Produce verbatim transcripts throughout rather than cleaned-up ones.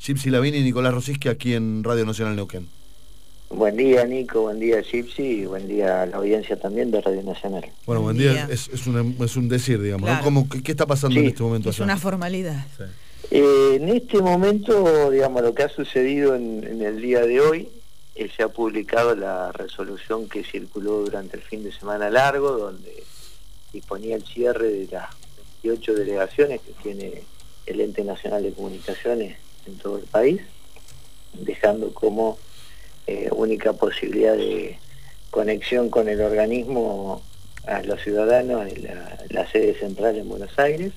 Gypsy Lavín y Nicolás Rosiski aquí en Radio Nacional Neuquén. Buen día, Nico, buen día, Gypsy, y buen día a la audiencia también de Radio Nacional. Bueno, buen día, es, es, una, es un decir, digamos, claro. ¿no? ¿Cómo, qué, ¿Qué está pasando sí, en este momento? Es allá? una formalidad. Sí. Eh, en este momento, digamos, lo que ha sucedido en, en el día de hoy, eh, se ha publicado la resolución que circuló durante el fin de semana largo, donde disponía el cierre de las veintiocho delegaciones que tiene el Ente Nacional de Comunicaciones en todo el país, dejando como eh, única posibilidad de conexión con el organismo a los ciudadanos de la, la sede central en Buenos Aires.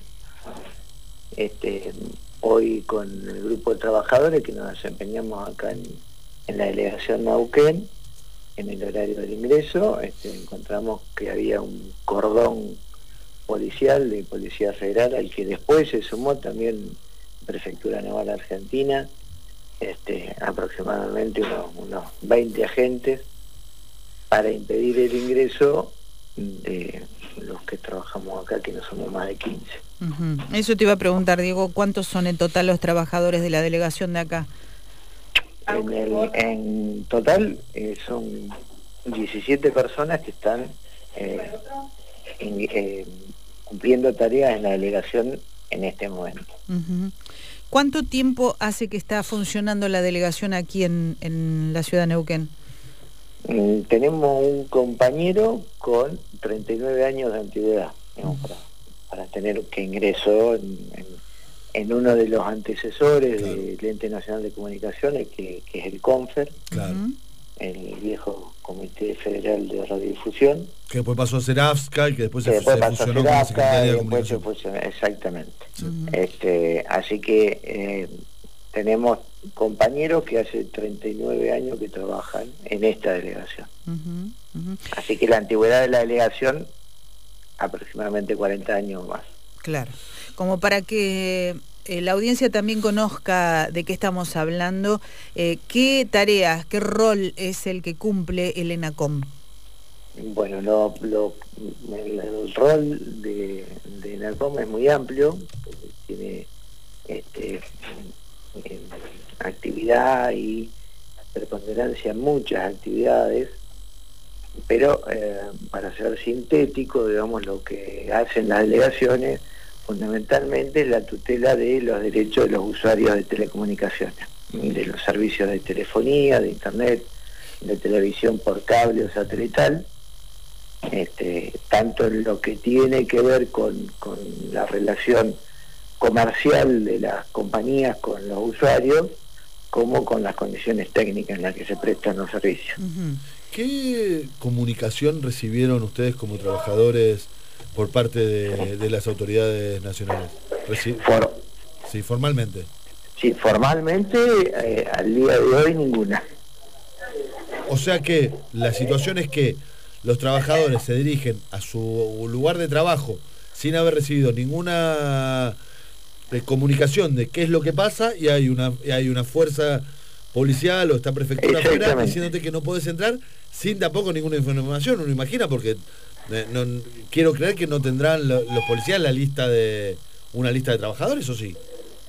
Este, hoy con el grupo de trabajadores que nos desempeñamos acá en, en la delegación Neuquén, en el horario del ingreso, este, encontramos que había un cordón policial de Policía Federal al que después se sumó también Prefectura Naval Argentina, este, aproximadamente unos, unos veinte agentes para impedir el ingreso de los que trabajamos acá, que no somos más de quince. Uh-huh. Eso te iba a preguntar, Diego, ¿cuántos son en total los trabajadores de la delegación de acá? En, el, en total eh, son diecisiete personas que están eh, en, eh, cumpliendo tareas en la delegación en este momento. Uh-huh. ¿Cuánto tiempo hace que está funcionando la delegación aquí en, en la ciudad de Neuquén? Mm, tenemos un compañero con treinta y nueve años de antigüedad, digamos, para, para tener que ingresó en, en, en uno de los antecesores claro. del Ente Nacional de Comunicaciones, que, que es el CONFER, claro. el viejo Comité Federal de Radiodifusión. Que después pasó a ser AFSCA y que después que se, después se pasó fusionó a ser con la AFSCA, Secretaría de después se Comunicación. fusionó, exactamente. Sí. Este, así que eh, tenemos compañeros que hace treinta y nueve años que trabajan en esta delegación. Uh-huh, uh-huh. Así que la antigüedad de la delegación, aproximadamente cuarenta años más. Claro, como para que eh, la audiencia también conozca de qué estamos hablando, eh, ¿qué tareas, qué rol es el que cumple el ENACOM? Bueno, lo, lo, el, el rol de, de ENACOM es muy amplio, tiene este, eh, actividad y preponderancia en muchas actividades, pero eh, para ser sintético, digamos, lo que hacen las delegaciones fundamentalmente es la tutela de los derechos de los usuarios de telecomunicaciones, de los servicios de telefonía, de internet, de televisión por cable o satelital, este, tanto en lo que tiene que ver con, con la relación comercial de las compañías con los usuarios, como con las condiciones técnicas en las que se prestan los servicios. Uh-huh. ¿Qué comunicación recibieron ustedes como trabajadores por parte de, de las autoridades nacionales? Reci- For- sí, formalmente. Sí, formalmente eh, al día de hoy ninguna. O sea que la situación es que los trabajadores se dirigen a su lugar de trabajo sin haber recibido ninguna eh, comunicación de qué es lo que pasa, y hay una, y hay una fuerza policial o esta prefectura federal diciéndote que no podés entrar sin tampoco ninguna información. Uno imagina, porque eh, no, quiero creer que no tendrán lo, los policías la lista de una lista de trabajadores, ¿o sí?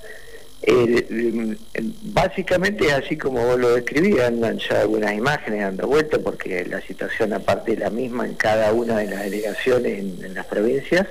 Eh, básicamente así como vos lo describís, andan ya algunas imágenes dando vuelta, porque la situación aparte es la misma en cada una de las delegaciones en, en las provincias,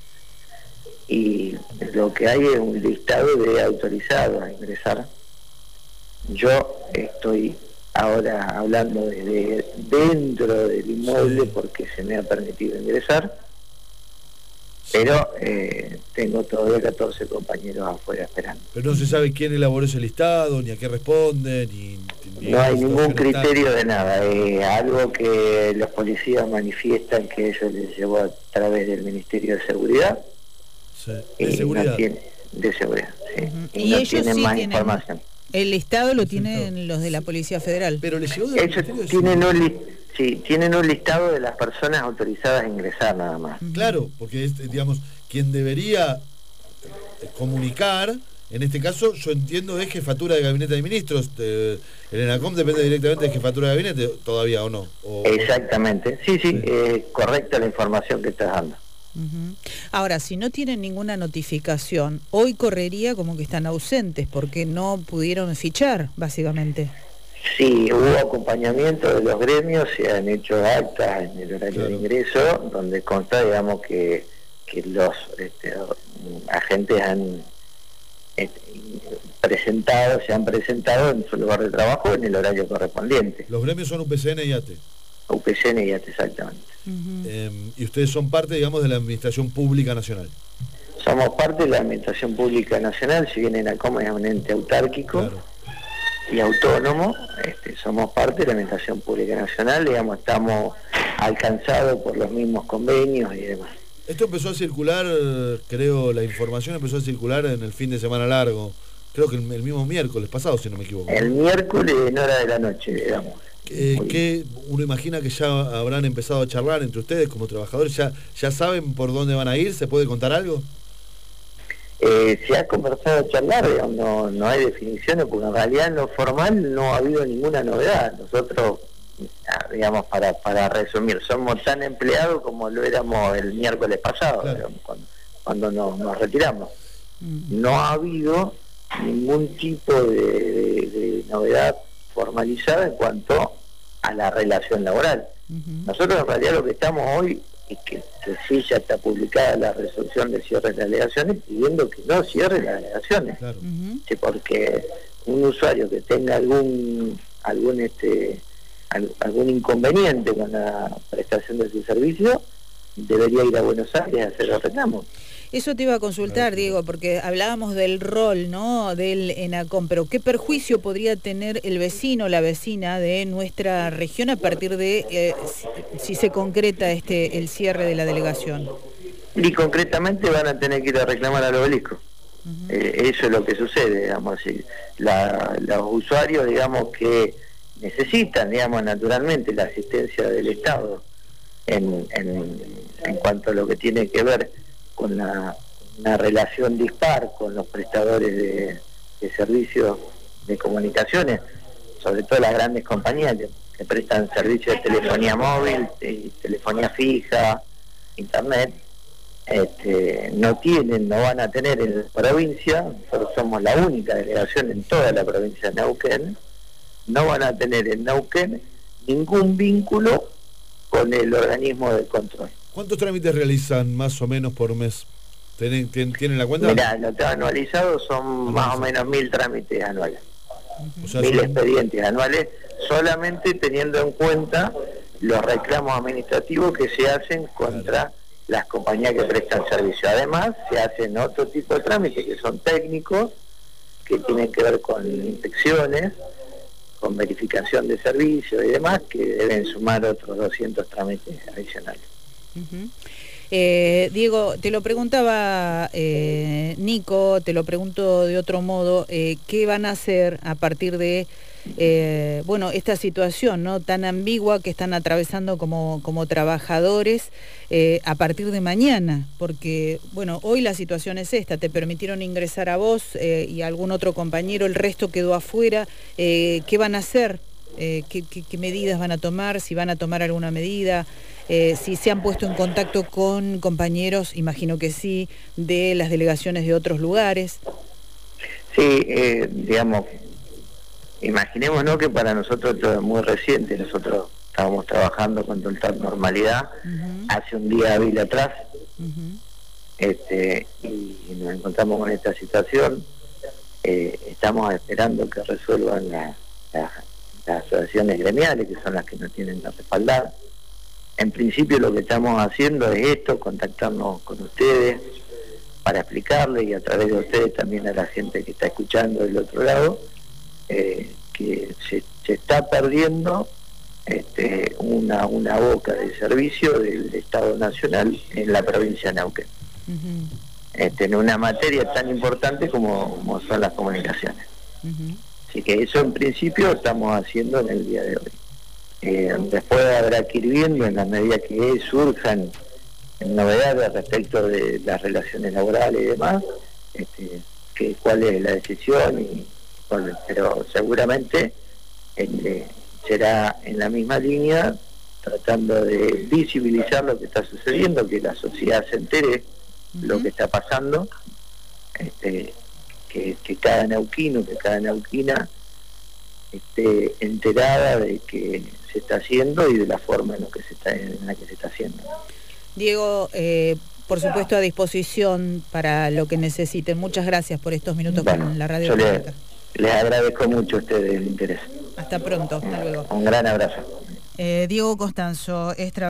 y lo que hay es un listado de autorizados a ingresar. Yo estoy ahora hablando desde dentro del inmueble porque se me ha permitido ingresar, pero eh, tengo todavía catorce compañeros afuera esperando. Pero no se sabe quién elaboró ese listado, ni a qué responde, ni... ni no hay ningún criterio está. de nada, es algo que los policías manifiestan que eso les llevó a través del Ministerio de Seguridad. Sí. ¿De seguridad? No tiene, de seguridad, sí. Uh-huh. Y, y no ellos tienen sí más tienen, información. El listado lo tienen los de la Policía Federal. Pero les llegó del Ellos Ministerio de tienen un, Seguridad. li- sí, tienen un listado de las personas autorizadas a ingresar nada más. Claro, porque es, digamos, quien debería comunicar, en este caso, yo entiendo, es jefatura de gabinete de ministros. Eh, el ENACOM depende directamente de jefatura de gabinete, todavía, ¿o no? O, Exactamente, sí, sí, sí. es correcta la información que estás dando. Uh-huh. Ahora, si no tienen ninguna notificación, hoy correría como que están ausentes porque no pudieron fichar, básicamente. Sí, hubo acompañamiento de los gremios, se han hecho actas en el horario claro. de ingreso, donde consta, digamos, que, que los este, agentes han este, presentado, se han presentado en su lugar de trabajo en el horario correspondiente. Los gremios son U P C N y A T E. U P C N y A T E, exactamente. Uh-huh. Eh, y ustedes son parte, digamos, de la Administración Pública Nacional. Somos parte de la Administración Pública Nacional, si bien ENACOM es un ente autárquico, claro, y autónomo, este, somos parte de la Administración Pública Nacional, digamos, estamos alcanzados por los mismos convenios y demás. Esto empezó a circular, creo, la información empezó a circular en el fin de semana largo, creo que el, el mismo miércoles pasado, si no me equivoco. El miércoles en hora de la noche, digamos. Eh, que uno imagina que ya habrán empezado a charlar entre ustedes como trabajadores, ya, ya saben por dónde van a ir, ¿se puede contar algo? Eh, se ha conversado a charlar, digamos, no, no hay definiciones, porque en realidad en lo formal no ha habido ninguna novedad. Nosotros, digamos, para, para resumir, somos tan empleados como lo éramos el miércoles pasado, claro, digamos, cuando, cuando nos, nos retiramos. No ha habido ningún tipo de, de, de novedad formalizada en cuanto a la relación laboral. Uh-huh. Nosotros en realidad lo que estamos hoy es que, que sí ya está publicada la resolución de cierre de las delegaciones, pidiendo que no cierren las delegaciones, claro. Uh-huh. Sí, porque un usuario que tenga algún algún este algún inconveniente con la prestación de su servicio debería ir a Buenos Aires a hacer los reclamos. Eso te iba a consultar, Diego, porque hablábamos del rol, ¿no?, del ENACOM, pero ¿qué perjuicio podría tener el vecino o la vecina de nuestra región a partir de eh, si, si se concreta este el cierre de la delegación? Y concretamente van a tener que ir a reclamar al obelisco. Uh-huh. Eh, eso es lo que sucede, digamos así. La, los usuarios, digamos, que necesitan, digamos, naturalmente la asistencia del Estado en, en, en cuanto a lo que tiene que ver con la, una relación dispar con los prestadores de, de servicios de comunicaciones, sobre todo las grandes compañías que, que prestan servicios de telefonía móvil, de telefonía fija, internet, este, no tienen, no van a tener en la provincia, nosotros somos la única delegación en toda la provincia de Neuquén, no van a tener en Neuquén ningún vínculo con el organismo de control. ¿Cuántos trámites realizan más o menos por mes? ¿Tienen, tienen la cuenta? Mirá, lo que anualizado son más o menos mil trámites anuales. O sea, mil son... expedientes anuales, solamente teniendo en cuenta los reclamos administrativos que se hacen contra claro. las compañías que prestan servicio. Además, se hacen otro tipo de trámites que son técnicos, que tienen que ver con inspecciones, con verificación de servicios y demás, que deben sumar otros doscientos trámites adicionales. Uh-huh. eh, Diego, te lo preguntaba eh, Nico, te lo pregunto de otro modo, eh, ¿qué van a hacer a partir de eh, bueno, esta situación, ¿no?, tan ambigua que están atravesando como, como trabajadores eh, a partir de mañana? Porque, bueno, hoy la situación es esta, te permitieron ingresar a vos eh, y a algún otro compañero, el resto quedó afuera. eh, ¿Qué van a hacer? Eh, ¿qué, qué, ¿Qué medidas van a tomar? Si van a tomar alguna medida. Eh, si se han puesto en contacto con compañeros, imagino que sí, de las delegaciones de otros lugares. Sí, eh, digamos, imaginémonos que para nosotros esto es muy reciente, nosotros estábamos trabajando con total normalidad, uh-huh. hace un día hábil atrás, uh-huh. este, y nos encontramos con esta situación, eh, estamos esperando que resuelvan la, la, las asociaciones gremiales, que son las que nos tienen que respaldar. En principio lo que estamos haciendo es esto, contactarnos con ustedes para explicarles, y a través de ustedes también a la gente que está escuchando del otro lado, eh, que se, se está perdiendo este, una, una boca de servicio del Estado Nacional en la provincia de Neuquén, uh-huh. este, en una materia tan importante como, como son las comunicaciones. Uh-huh. Así que eso en principio estamos haciendo en el día de hoy. Eh, después habrá que ir viendo en la medida que surjan novedades respecto de las relaciones laborales y demás, este, que cuál es la decisión, y cuál, pero seguramente este, será en la misma línea tratando de visibilizar lo que está sucediendo, que la sociedad se entere uh-huh. lo que está pasando, este, que, que cada neuquino, que cada neuquina esté enterada de que se está haciendo y de la forma en, lo que se está, en la que se está haciendo. Diego, eh, por supuesto a disposición para lo que necesiten. Muchas gracias por estos minutos bueno, con la radio. Yo les, les agradezco mucho a ustedes el interés. Hasta pronto, hasta luego. Un gran abrazo. Eh, Diego Costanzo es